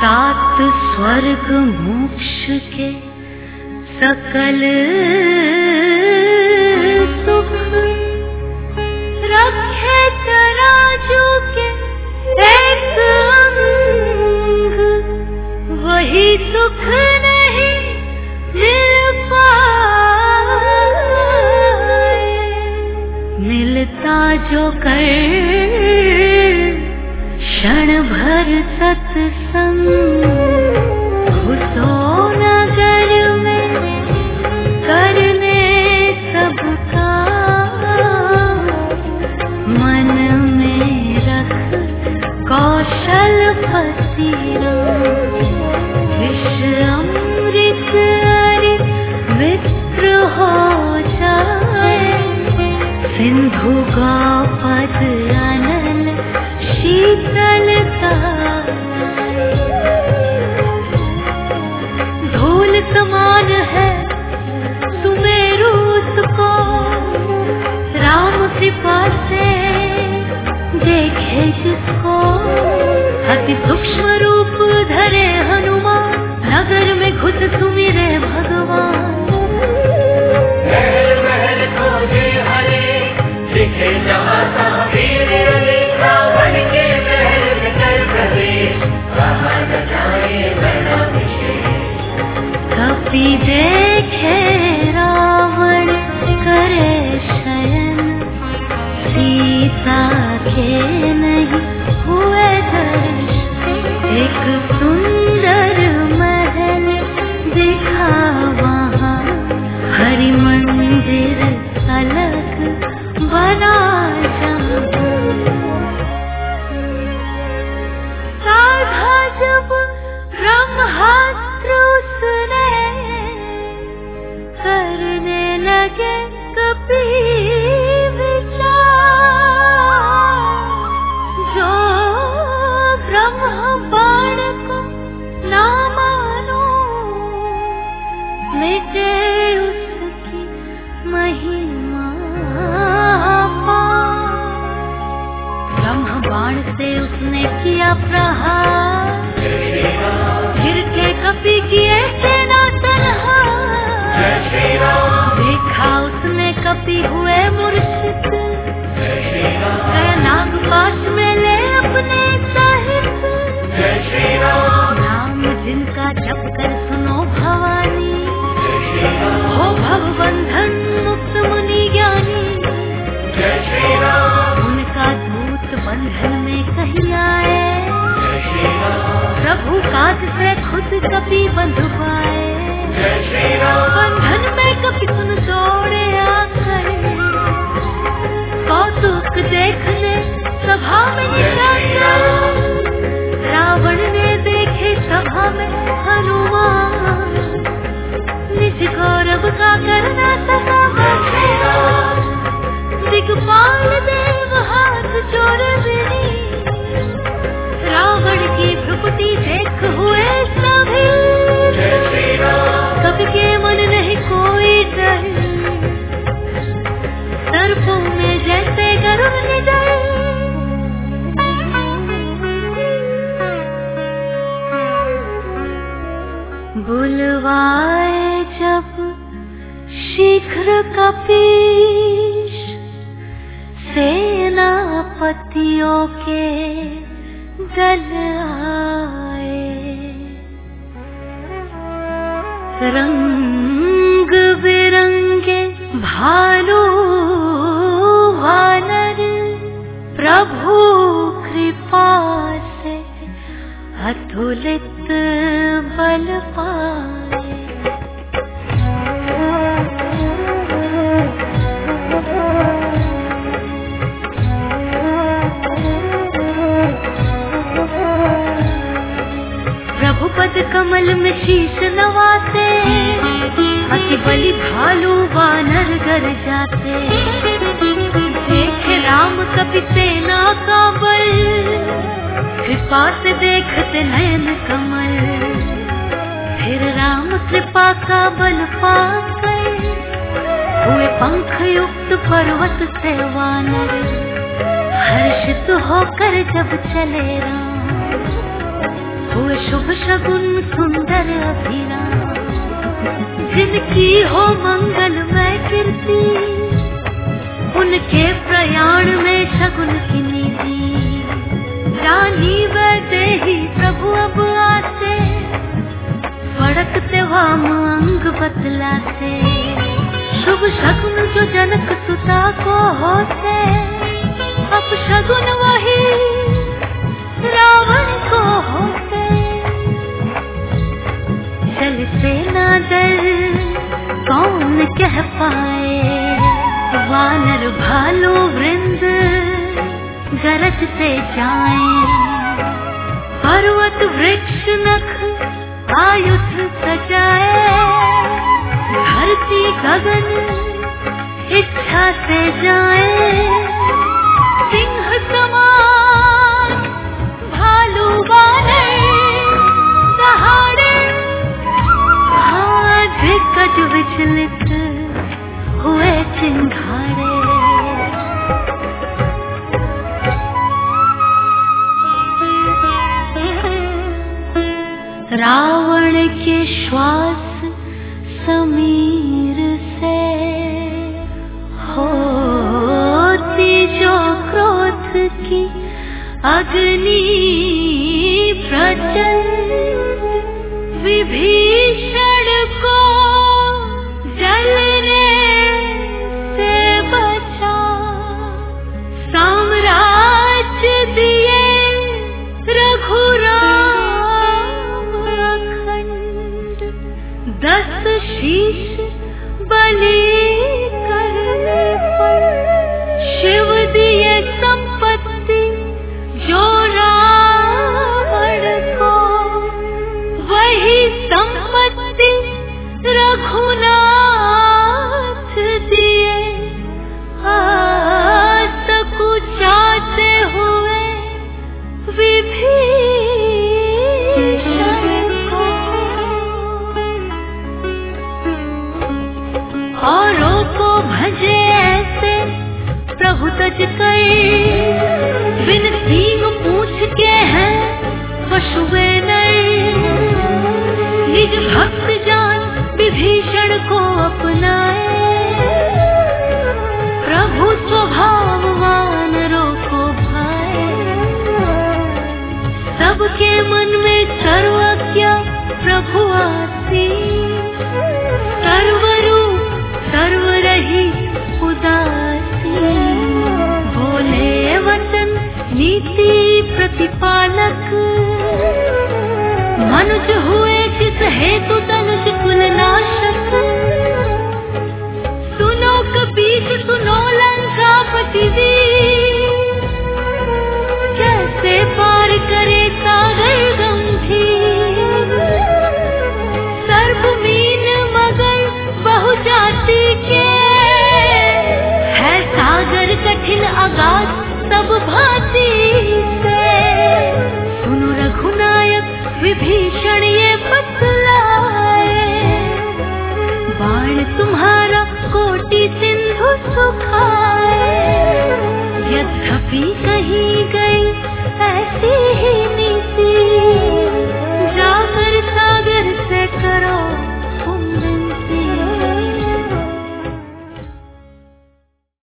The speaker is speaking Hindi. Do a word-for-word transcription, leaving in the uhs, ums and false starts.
सात स्वर्ग मोक्ष के सकल सुख रखे तराजू के एक अंग, वही सुख नहीं मिल पाए। मिलता जो कर क्षण भर सत्संग, घुसो नगर में करने सबका, मन में रख कौशल फसीरा। विष अमृत अरित मित्र हो जाए, सिंधु गौपद अनल शीतलता। धूल समान है सुमेरु उसको, राम कृपा से देखे जिसको। अति सूक्ष्म रूप धरे हनुमान, नगर में घुस सुमिरे भगवान। महल महल खोजे हरे, दिखे जहाँ तहाँ वीर अरे। रावण के महल में कर प्रवेश, कहाँ न जाए रणभिषेक। कपि देखे रावण करे शयन, सीता के नहीं हुए दर्शन। एक सुंदर महल दिखा वहाँ, हरि मंदिर अलग बना जहाँ। साधा जब ब्रह्मास्त्र उसने, करने लगे कपि विचार। जो ब्रह्म बाण को ना मानो, मिटे उसकी महिमा पार। ब्रह्म बाण से उसने किया प्रहार, गिर के कपि किए सेना संहार। देखा उसने कपि हुए मूर्छित, नागपाश में ले अपने साहिब। नाम जिनका जप कर सुनो भवानी, हो भव बंधन मुक्त मुनि ज्ञानी। उनका दूत बंधन में कहीं आए, प्रभु काज से खुद कपि बंध पाए। बंधन में कपि सुन दौड़े आकर, कौतुक देखने सभा में निशाचर। रावण ने देखे सभा में हनुमान, निज गौरव का करना सका बखान। दिगपाल देव हाथ जोड़े मेरी, रावण की भ्रुकुटी देख हुए सभी। कपि के मन नहीं कोई डर, सर्पों में जैसे गरुड़ निडर। बुलवाए जब शीघ्र कपीश, सेनापतियों के दल आए। रंग बिरंगे भालू वानर, प्रभु कृपा से अतुलित बल पाए। प्रभु पद कमल में शीश नवाते, अति बलि भालू वानर गर जाते। देखे राम कपि सेना का बल, कृपा से देखते नयन कमल। फिर राम कृपा का बल पाकर, हुए पंख युक्त पर्वत से वानर। हर्षित होकर जब चले राम, हुए शुभ शगुन सुंदर अभिराम, जिनकी हो मंगलमय कीर्ति, उनके प्रयाण में शगुन की नीति। रानी वैदेही प्रभु अब आते, फड़कते वाम अंग बतलाते। शुभ शगुन जो जनक सुता को होते, अब शगुन वही रावण को होते। चल सेना दल कौन कह पाए, वानर भालू वृंद गरजते जाएं। पर्वत वृक्ष नख आयुध सजाए, धरती गगन इच्छा से जाए। सिंह समान भालू वानर दहाड़े, हाँ दिग्गज विचलित हुए चिंगारे। रावण के श्वास समीर से होती जो क्रोध की अग्नि प्रचंड, विभीषण को जलने से बचा। साम्राज्य दिए रघुराम अखंड, दस शीश बलि करने पर। शिव दिए संपत्ति जो रावण को, वही संपत्ति रघुनाथ दिए। आसकु चाहते हुए विभीषण को, औरों को भजे ऐसे प्रभु तज कई। बिन सींग पूछ के हैं पशुए नए, निज भक्त जान विभीषण को अपनाए। प्रभु स्वभाव वानरों को भाए, सबके मन में सर्वज्ञ प्रभु आसी। सर्वरूप सर्वरही उदासी, बोले वचन नीति प्रतिपालक। मनुज हुए जिस हेतु तनुज कुल नाशक। सुनो कपीश सुनो लंकापति वीर, कैसे पार करे सागर गंभीर। सर्वमीन मगर बहुजाति के, है सागर कठिन अगाध सब भांति से। सुनो रघुनायक विभीषण ये बतलाए, बाण तुम्हारा कोटि सिंधु सुखाए। यद्यपि कहीं